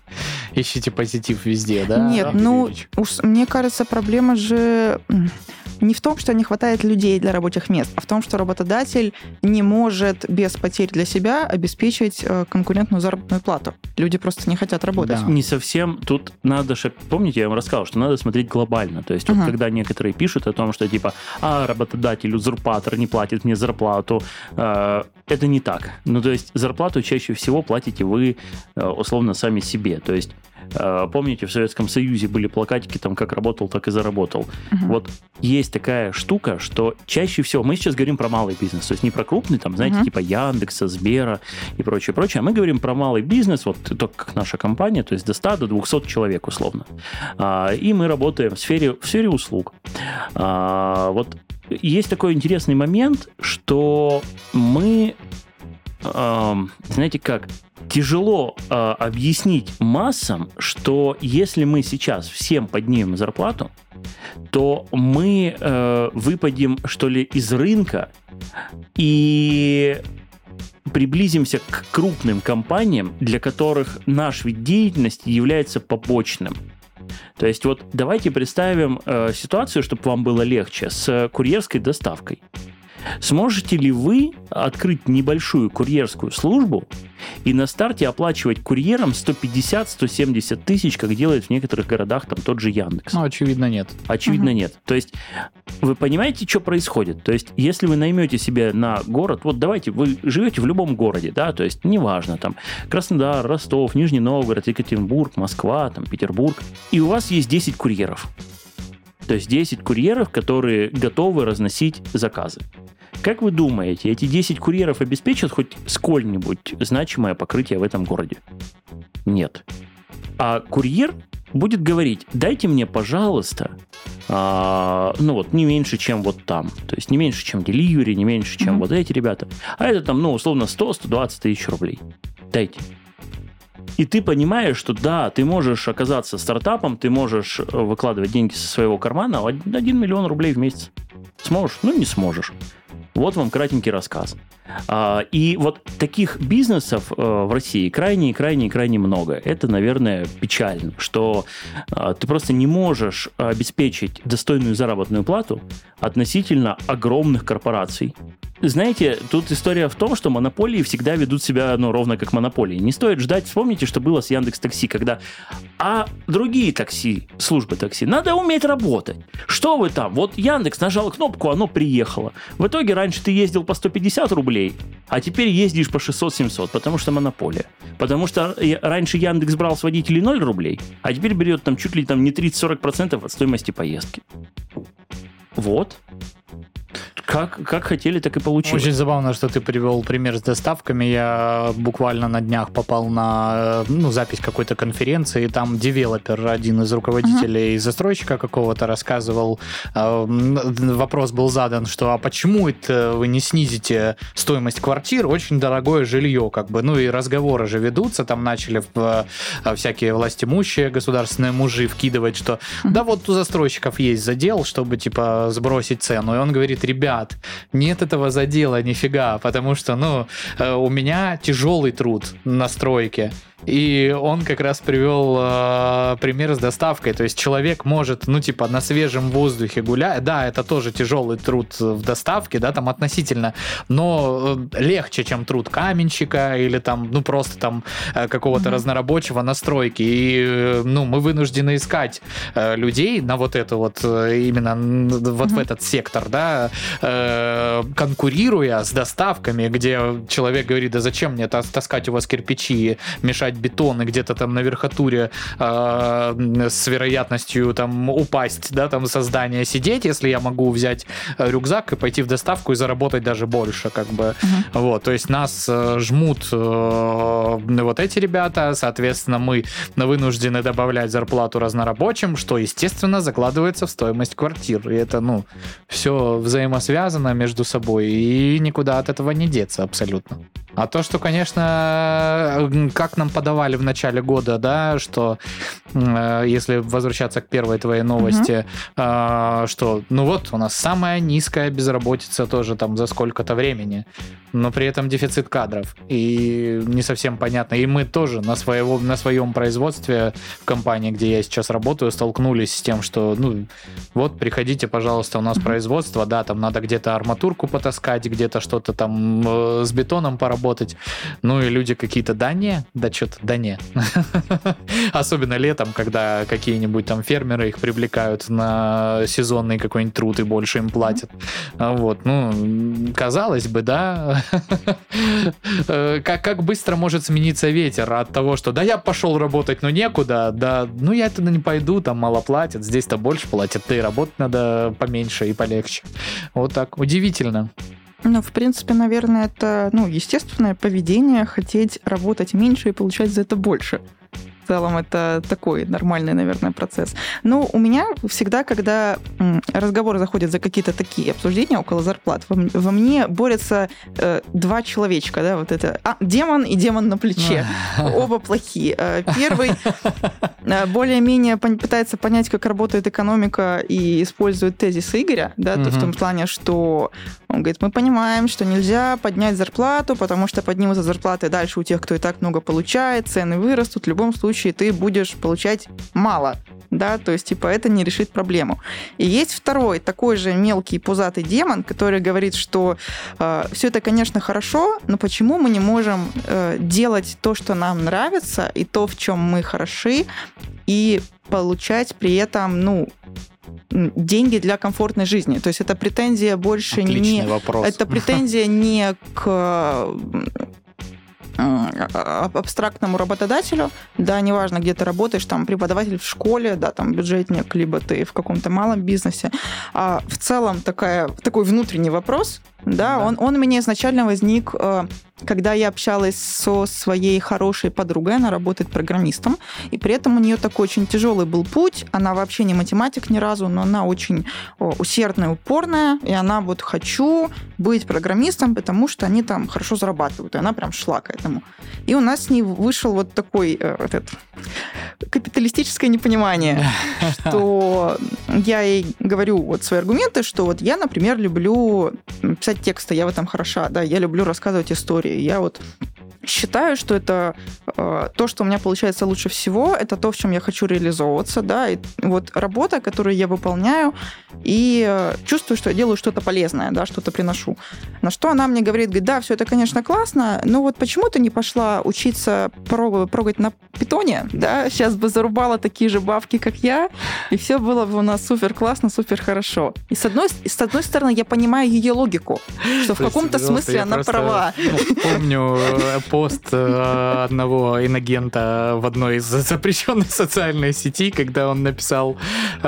Ищите позитив везде, да? Нет, мне кажется, проблема же не в том, что не хватает людей для рабочих мест, а в том, что работодатель не может без потерь для себя обеспечить конкурентную заработную плату. Люди просто не хотят работать. Да. Не совсем. Тут надо же... Помните, я вам рассказал, что надо смотреть глобально. То есть, вот когда некоторые пишут о том, что типа, работодатель, узурпатор не платит мне зарплату, это не так. Ну, то есть, зарплату чаще всего платите вы, условно, сами себе. То есть, помните, в Советском Союзе были плакатики, там, как работал, так и заработал. Вот есть такая штука, что чаще всего, мы сейчас говорим про малый бизнес, то есть не про крупный, там, знаете, типа Яндекса, Сбера и прочее, а мы говорим про малый бизнес, вот только как наша компания, то есть до 100, до 200 человек условно. И мы работаем в сфере услуг. Вот есть такой интересный момент, что мы, знаете как, тяжело объяснить массам, что если мы сейчас всем поднимем зарплату, то мы выпадем, что ли, из рынка и приблизимся к крупным компаниям, для которых наш вид деятельности является побочным. То есть вот давайте представим ситуацию, чтобы вам было легче, с курьерской доставкой. Сможете ли вы открыть небольшую курьерскую службу и на старте оплачивать курьерам 150-170 тысяч, как делает в некоторых городах там тот же Яндекс? Ну, очевидно, нет. Очевидно, нет. То есть вы понимаете, что происходит? То есть если вы наймете себе на город, вот давайте, вы живете в любом городе, да, то есть неважно, там Краснодар, Ростов, Нижний Новгород, Екатеринбург, Москва, там Петербург, и у вас есть 10 курьеров. То есть 10 курьеров, которые готовы разносить заказы. Как вы думаете, эти 10 курьеров обеспечат хоть сколь-нибудь значимое покрытие в этом городе? Нет. А курьер будет говорить, дайте мне, пожалуйста, не меньше, чем вот там. То есть не меньше, чем Delivery, не меньше, чем вот эти ребята. А это там, условно, 100-120 тысяч рублей. Дайте. И ты понимаешь, что да, ты можешь оказаться стартапом, ты можешь выкладывать деньги со своего кармана, 1 миллион рублей в месяц. Сможешь? Не сможешь. Вот вам кратенький рассказ. И вот таких бизнесов в России крайне много. Это, наверное, печально, что ты просто не можешь обеспечить достойную заработную плату относительно огромных корпораций. Знаете, тут история в том, что монополии всегда ведут себя, ровно как монополии. Не стоит ждать, вспомните, что было с Яндекс.Такси, когда другие такси, службы такси, надо уметь работать. Что вы там? Вот Яндекс нажал кнопку, оно приехало. В итоге раньше ты ездил по 150 рублей, а теперь ездишь по 600-700, потому что монополия. Потому что раньше Яндекс брал с водителей 0 рублей, а теперь берет там чуть ли там не 30-40% от стоимости поездки. Вот. Как хотели, так и получилось. Очень забавно, что ты привел пример с доставками. Я буквально на днях попал на запись какой-то конференции, и там девелопер, один из руководителей застройщика какого-то, рассказывал, вопрос был задан, что а почему это вы не снизите стоимость квартир? Очень дорогое жилье, и разговоры же ведутся, там начали всякие властимущие государственные мужи вкидывать, что да вот у застройщиков есть задел, чтобы сбросить цену. И он говорит, ребят, нет этого задела нифига, потому что, у меня тяжелый труд на стройке. И он как раз привел пример с доставкой. То есть человек может, на свежем воздухе гулять. Да, это тоже тяжелый труд в доставке, да, там относительно, но легче, чем труд каменщика или просто какого-то разнорабочего на стройке. И, мы вынуждены искать людей на вот это вот, именно вот в этот сектор, да, конкурируя с доставками, где человек говорит, да зачем мне таскать у вас кирпичи, мешать бетон и где-то там на верхотуре с вероятностью упасть, да, со здания сидеть, если я могу взять рюкзак и пойти в доставку и заработать даже больше, Вот, то есть нас жмут вот эти ребята, соответственно, мы вынуждены добавлять зарплату разнорабочим, что, естественно, закладывается в стоимость квартир. И это, все взаимосвязано. связано между собой, и никуда от этого не деться абсолютно. А то, что, конечно, как нам подавали в начале года, да, что если возвращаться к первой твоей новости, что, ну вот, у нас самая низкая безработица тоже там за сколько-то времени, но при этом дефицит кадров. И не совсем понятно. И мы тоже на своем производстве в компании, где я сейчас работаю, столкнулись с тем, что, ну, вот, приходите, пожалуйста, у нас производство, да, там надо где-то арматурку потаскать, где-то что-то там с бетоном поработать. Ну и люди какие-то, да не. Особенно летом, когда какие-нибудь там фермеры их привлекают на сезонный какой-нибудь труд и больше им платят. Вот, ну, казалось бы, да. Как быстро может смениться ветер от того, что да я пошел работать, но некуда, да, ну я туда не пойду, там мало платят, здесь-то больше платят, да и работать надо поменьше и полегче. Вот так, удивительно. Ну, в принципе, наверное, это, ну, естественное поведение хотеть работать меньше и получать за это больше. В целом это такой нормальный, наверное, процесс. Но у меня всегда, когда разговор заходит за какие-то такие обсуждения около зарплат, во мне борются два человечка, да, вот это демон и демон на плече. Оба плохие. Первый более-менее пытается понять, как работает экономика и использует тезис Игоря, да, то в том плане, что он говорит, мы понимаем, что нельзя поднять зарплату, потому что поднимутся зарплаты дальше у тех, кто и так много получает, цены вырастут, в любом случае ты будешь получать мало, да, то есть, типа, это не решит проблему. И есть второй, такой же мелкий пузатый демон, который говорит, что все это, конечно, хорошо, но почему мы не можем делать то, что нам нравится, и то, в чем мы хороши, и получать при этом, ну, деньги для комфортной жизни. То есть это претензия больше Отличный вопрос. Это претензия не к абстрактному работодателю, да, неважно, где ты работаешь, там, преподаватель в школе, да, там, бюджетник, либо ты в каком-то малом бизнесе. А в целом такой внутренний вопрос, да. Он у меня изначально возник, когда я общалась со своей хорошей подругой, она работает программистом, и при этом у нее такой очень тяжелый был путь, она вообще не математик ни разу, но она очень усердная, упорная, и она вот хочу быть программистом, потому что они там хорошо зарабатывают, и она прям шла к этому. И у нас с ней вышел вот такой капиталистическое непонимание, что я ей говорю вот свои аргументы, что вот я, например, люблю писать тексты, я в этом хороша, да, я люблю рассказывать истории, я вот считаю, что это то, что у меня получается лучше всего, это то, в чем я хочу реализовываться, да, и вот работа, которую я выполняю, и чувствую, что я делаю что-то полезное, да, что-то приношу. На что она мне говорит, да, все это, конечно, классно, но вот почему ты не пошла учиться прогать на питоне, да, сейчас бы зарубала такие же бабки, как я, и все было бы у нас супер классно, супер хорошо. И с одной стороны, я понимаю ее логику, что в каком-то смысле она права. Помню пост одного инагента в одной из запрещенных социальной сетей, когда он написал,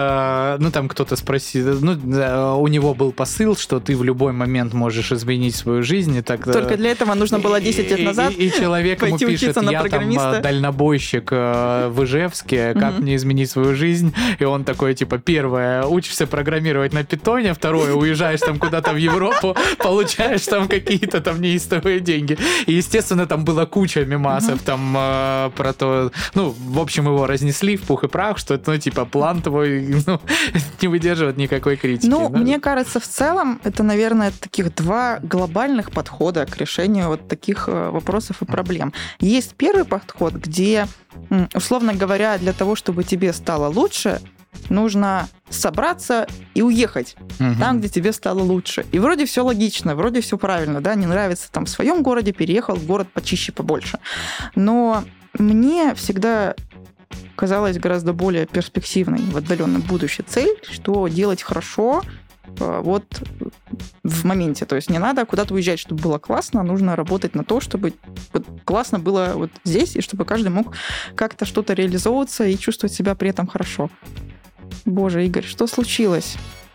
ну там кто-то спросил, ну у него был посыл, что ты в любой момент можешь изменить свою жизнь. И так, только для этого нужно было 10 лет назад и человек ему пишет, я там дальнобойщик в Ижевске, как мне изменить свою жизнь? И он такой, типа, первое, учишься программировать на питоне, второе, уезжаешь там куда-то в Европу, получаешь там какие-то там неистовые деньги. И, естественно, там была куча мемасов там про то, ну, в общем, его разнесли в пух и прах, что это, ну, типа, план твой, ну, не выдерживает никакой критики. Ну, мне кажется, в целом, это, наверное, таких два глобальных подхода к решению вот таких вопросов и проблем. Есть первый подход, где, условно говоря, для того, чтобы тебе стало лучше, нужно собраться и уехать там, где тебе стало лучше. И вроде все логично, вроде все правильно, да, не нравится там в своем городе, переехал в город почище, побольше. Но мне всегда казалась гораздо более перспективной в отдаленном будущем цель, что делать хорошо вот в моменте. То есть не надо куда-то уезжать, чтобы было классно, нужно работать на то, чтобы вот классно было вот здесь, и чтобы каждый мог как-то что-то реализовываться и чувствовать себя при этом хорошо. Боже, Игорь, что случилось?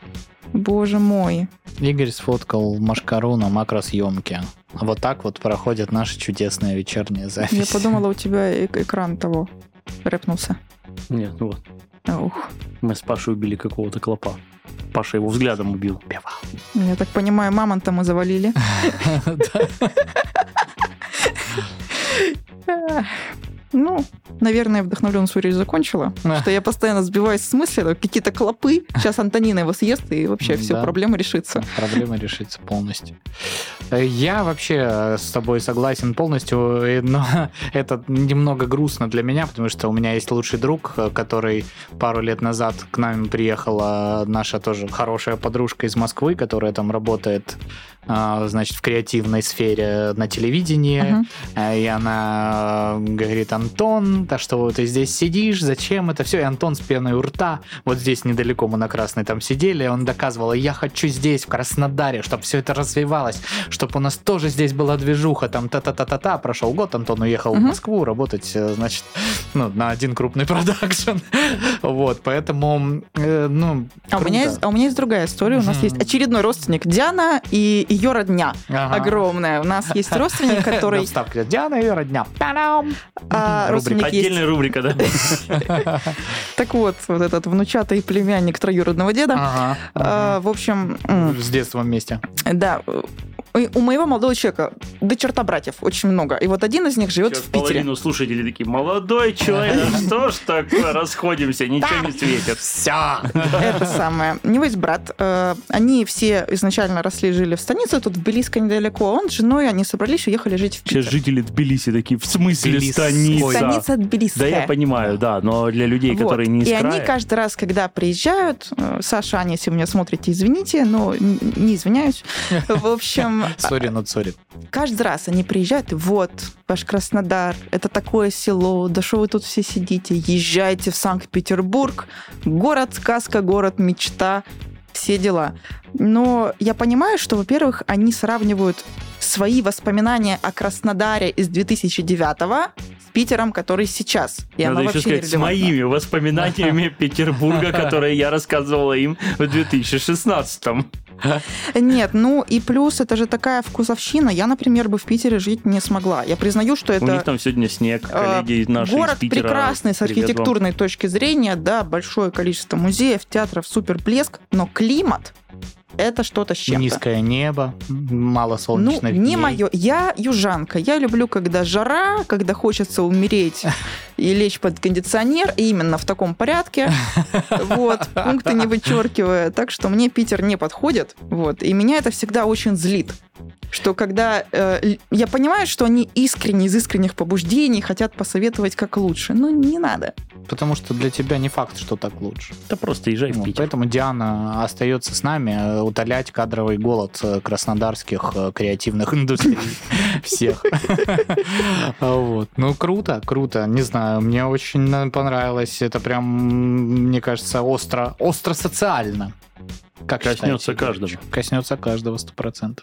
Боже мой. Игорь сфоткал машкару на макросъемке. Вот так вот проходит наша чудесная вечерняя запись. Я подумала, у тебя экран того рэпнулся. Нет, вот. Ух. Мы с Пашей убили какого-то клопа. Паша его взглядом убил. Я так понимаю, мамонта мы завалили. Ну, наверное, вдохновленную свою речь закончила, что я постоянно сбиваюсь с мысли, какие-то клопы, сейчас Антонина его съест, и вообще все, проблема решится. Проблема решится полностью. Я вообще с тобой согласен полностью, но это немного грустно для меня, потому что у меня есть лучший друг, который пару лет назад к нам приехала, наша тоже хорошая подружка из Москвы, которая там работает, значит, в креативной сфере на телевидении, и она говорит: Антон, да что ты здесь сидишь, зачем это все? И Антон с пеной у рта, вот здесь недалеко мы на Красной там сидели, он доказывал: я хочу здесь, в Краснодаре, чтобы все это развивалось, чтобы у нас тоже здесь была движуха, там та-та-та-та-та. Прошел год, Антон уехал в Москву работать, значит, ну, на один крупный продакшн. Вот, поэтому, ну, у меня есть другая история. У нас есть очередной родственник Диана и ее родня огромная. У нас есть родственник, который... Вставка Диана и ее родня. Отдельная рубрика, да? Так вот, вот этот внучатый племянник троюродного деда. В общем... С детства вместе. Да. У моего молодого человека до черта братьев очень много. И вот один из них живет в Питере. Половину слушателей такие: молодой человек, что ж такое, расходимся, ничего не светит. Все. Это самое. У него есть брат. Они все изначально росли, жили в станице, тут в Тбилиси недалеко. Он с женой, они собрались, уехали жить в Питер. Сейчас жители Тбилиси такие: в смысле станица? Станица тбилисская. Да, я понимаю, да, но для людей, которые не из края... И они каждый раз, когда приезжают, Саша, Аня, если вы меня смотрите, извините, но не извиняюсь. В общем... Сори, not sorry. Каждый раз они приезжают, и вот, ваш Краснодар, это такое село, да что вы тут все сидите, езжайте в Санкт-Петербург, город-сказка, город-мечта, все дела. Но я понимаю, что, во-первых, они сравнивают свои воспоминания о Краснодаре из 2009-го с Питером, который сейчас. И надо еще сказать, с моими воспоминаниями Петербурга, которые я рассказывала им в 2016-м. Нет, ну и плюс это же такая вкусовщина. Я, например, бы в Питере жить не смогла. Я признаю, что это... У них там сегодня снег, коллеги наши город из Питера. прекрасный с архитектурной точки зрения, да, большое количество музеев, театров, супер блеск, но климат это что-то с чем-то. Низкое небо, мало солнечных дней. Не мое. Я южанка. Я люблю, когда жара, когда хочется умереть и лечь под кондиционер, и именно в таком порядке. Вот, пункты не вычеркивая. Так что мне Питер не подходит. Вот, и меня это всегда очень злит. Что когда... я понимаю, что они искренне, из искренних побуждений хотят посоветовать, как лучше. Но не надо. Потому что для тебя не факт, что так лучше. Да просто езжай в Питер. Поэтому Диана остается с нами утолять кадровый голод краснодарских креативных индустрий всех. Ну, круто, круто. Не знаю, мне очень понравилось. Это прям, мне кажется, остро социально. Как коснется каждого. Коснется каждого 100%.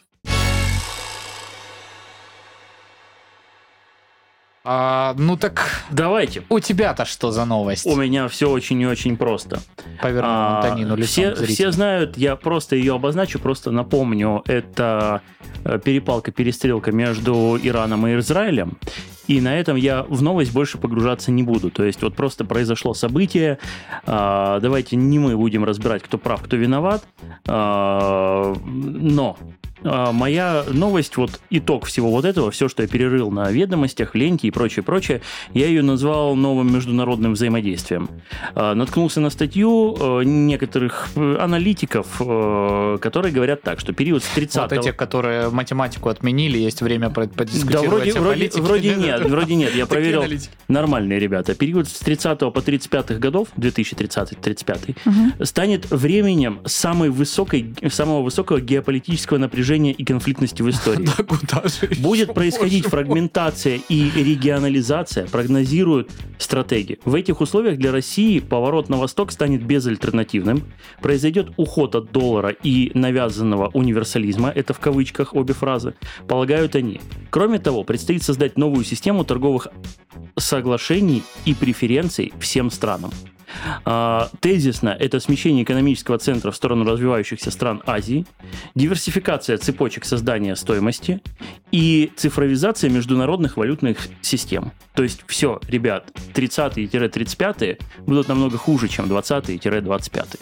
Ну так давайте. У тебя-то что за новость? У меня все очень и очень просто. Поверну Антонину лицом. Все знают, я просто ее обозначу, просто напомню. Это перепалка-перестрелка между Ираном и Израилем. И на этом я в новость больше погружаться не буду. То есть вот просто произошло событие. Давайте не мы будем разбирать, кто прав, кто виноват. Но моя новость, вот итог всего вот этого, все, что я перерыл на ведомостях, ленте и прочее, я ее назвал новым международным взаимодействием. Наткнулся на статью некоторых аналитиков, которые говорят так, что период с 30-го... Вот эти, которые математику отменили, есть время подискутировать о политике. Вроде нет, я проверил. Нормальные ребята. Период с 30 по 35 годов, 2030-35, станет временем самого высокого геополитического напряжения и конфликтности в истории. Будет происходить фрагментация и регионализация, прогнозируют стратеги. В этих условиях для России поворот на восток станет безальтернативным. Произойдет уход от доллара и навязанного универсализма, это в кавычках обе фразы, полагают они. Кроме того, предстоит создать новую систему торговых соглашений и преференций всем странам. Тезисно это смещение экономического центра в сторону развивающихся стран Азии, диверсификация цепочек создания стоимости и цифровизация международных валютных систем. То есть все, ребят, 30-35 будут намного хуже, чем 20-25.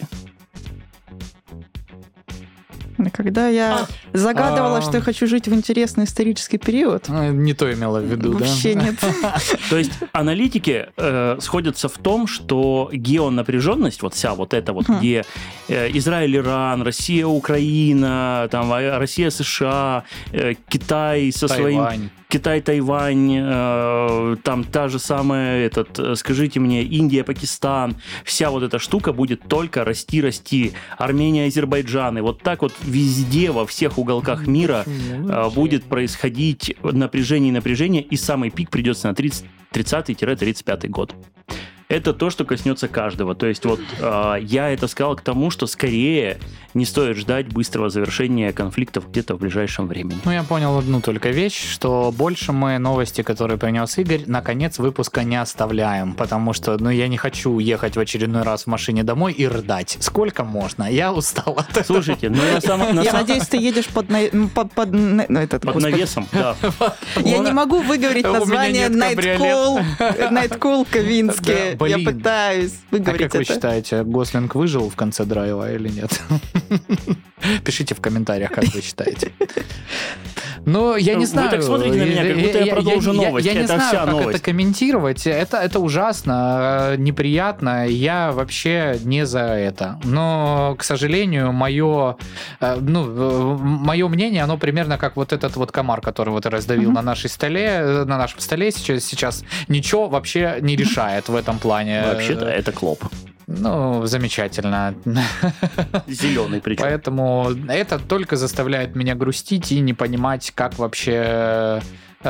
Когда я загадывала, что я хочу жить в интересный исторический период... Не то имела в виду, вообще да? Нет. То есть аналитики сходятся в том, что геонапряженность, вот вся вот эта вот, где Израиль, Иран, Россия, Украина, там, Россия, США, Китай со своим... Китай, Тайвань, там та же самая, скажите мне, Индия, Пакистан, вся вот эта штука будет только расти. Армения, Азербайджан, и вот так вот везде, во всех уголках мира будет происходить напряжение, и самый пик придется на 30-35 год. Это то, что коснется каждого. То есть вот я это сказал к тому, что скорее не стоит ждать быстрого завершения конфликтов где-то в ближайшем времени. Ну, я понял одну только вещь, что больше мы новости, которые принес Игорь, на конец выпуска не оставляем, потому что, я не хочу ехать в очередной раз в машине домой и рыдать. Сколько можно? Я устал от этого. Слушайте, я надеюсь, ты едешь под навесом, да. Я не могу выговорить название Найткул Ковинский. Я пытаюсь выговорить это. А как вы считаете, Гослинг выжил в конце драйва или нет? Пишите в комментариях, как вы считаете. Но я не знаю. Вы так смотрите на меня, как будто я продолжу новость. Я не это знаю, вся как новость. это комментировать. Это ужасно, неприятно. Я вообще не за это. Но, к сожалению, мое мнение, оно примерно как вот этот вот комар, который вот раздавил на нашем столе сейчас ничего вообще не решает в этом плане. Вообще-то это клоп. Замечательно. Зеленый причем. Поэтому это только заставляет меня грустить и не понимать, как вообще...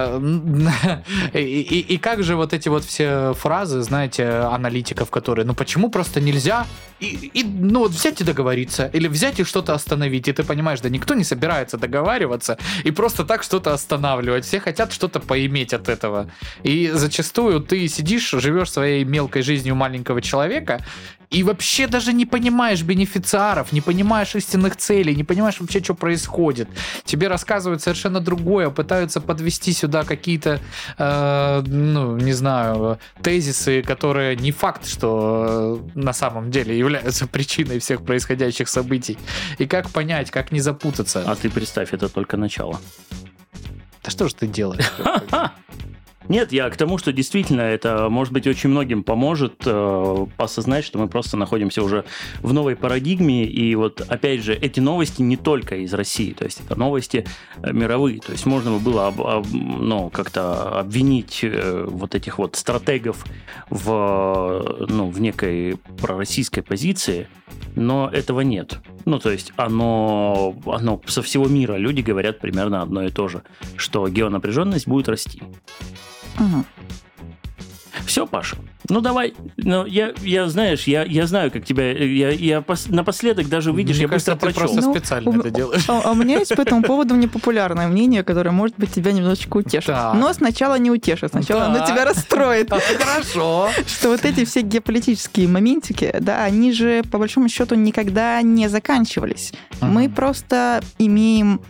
И как же вот эти вот все фразы, знаете, аналитиков, которые, почему просто нельзя взять и договориться, или взять и что-то остановить, и ты понимаешь, да никто не собирается договариваться и просто так что-то останавливать, все хотят что-то поиметь от этого, и зачастую ты сидишь, живешь своей мелкой жизнью маленького человека, и вообще даже не понимаешь бенефициаров, не понимаешь истинных целей, не понимаешь вообще, что происходит. Тебе рассказывают совершенно другое, пытаются подвести сюда какие-то, не знаю, тезисы, которые не факт, что на самом деле являются причиной всех происходящих событий. И как понять, как не запутаться? А ты представь, это только начало. Да что же ты делаешь? Нет, я к тому, что действительно это, может быть, очень многим поможет осознать, что мы просто находимся уже в новой парадигме. И вот, опять же, эти новости не только из России, то есть это новости мировые. То есть можно было как-то обвинить вот этих вот стратегов в некой пророссийской позиции, но этого нет. То есть оно со всего мира люди говорят примерно одно и то же, что геонапряженность будет расти. Угу. Все, Паша. Давай. Я знаю, как тебя... Я напоследок даже, видишь, мне я кажется, быстро прочел. Ты просто специально это делаешь. У меня есть по этому поводу непопулярное мнение, которое, может быть, тебя немножечко утешит. Да. Но сначала не утешит, сначала оно тебя расстроит. Хорошо. Что вот эти все геополитические моментики, да, они же, по большому счету, никогда не заканчивались. Мы просто имеем...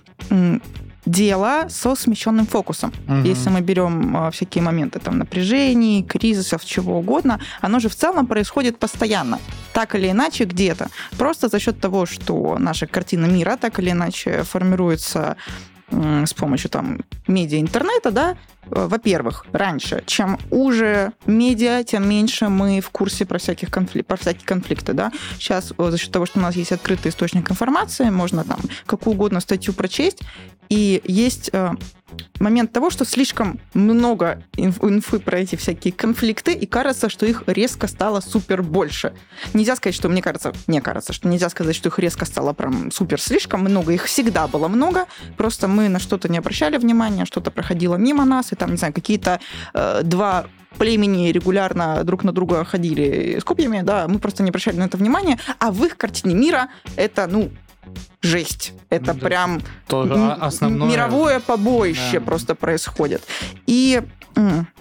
дело со смещенным фокусом. Если мы берем всякие моменты напряжений, кризисов, чего угодно, оно же в целом происходит постоянно. Так или иначе где-то. Просто за счет того, что наша картина мира так или иначе формируется с помощью медиа интернета, да, во-первых, раньше, чем уже медиа, тем меньше мы в курсе про всякие конфликты, да. Сейчас за счет того, что у нас есть открытый источник информации, можно какую угодно статью прочесть, и есть момент того, что слишком много инфы про эти всякие конфликты, и кажется, что их резко стало супер больше. Нельзя сказать, что мне кажется, что нельзя сказать, что их резко стало прям супер слишком много, их всегда было много, просто мы на что-то не обращали внимания, что-то проходило мимо нас, и какие-то два племени регулярно друг на друга ходили с копьями, да, мы просто не обращали на это внимания, а в их картине мира это, жесть. Это прям основное... мировое побоище просто происходит. И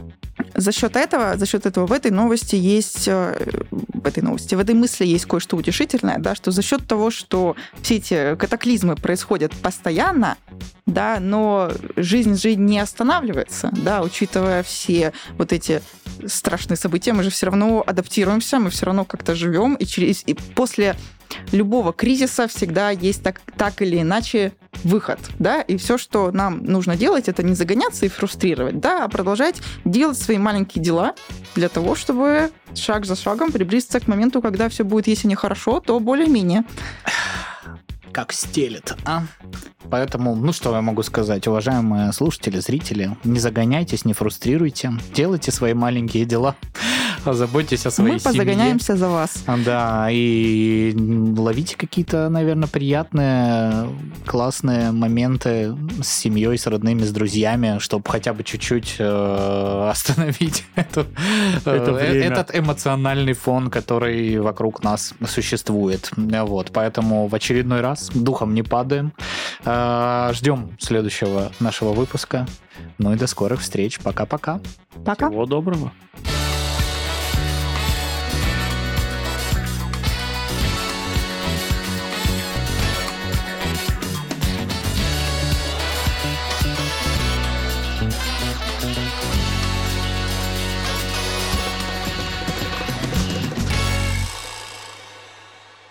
За счет этого в этой новости есть, в этой мысли есть кое-что утешительное, да, что за счет того, что все эти катаклизмы происходят постоянно, да, но жизнь же не останавливается, да, учитывая все вот эти страшные события, мы же все равно адаптируемся, мы все равно как-то живем, и после любого кризиса всегда есть так или иначе выход, да, и все, что нам нужно делать, это не загоняться и фрустрировать, да, а продолжать делать свои маленькие дела для того, чтобы шаг за шагом приблизиться к моменту, когда все будет, если не хорошо, то более-менее. Как стелет, а? Поэтому, что я могу сказать, уважаемые слушатели, зрители, не загоняйтесь, не фрустрируйте, делайте свои маленькие дела, заботьтесь о своей семье. Мы позагоняемся за вас. Да, и ловите какие-то, наверное, приятные, классные моменты с семьей, с родными, с друзьями, чтобы хотя бы чуть-чуть остановить этот эмоциональный фон, который вокруг нас существует. Вот, поэтому в очередной раз духом не падаем. Ждем следующего нашего выпуска. Ну и до скорых встреч. Пока-пока. Пока. Всего доброго.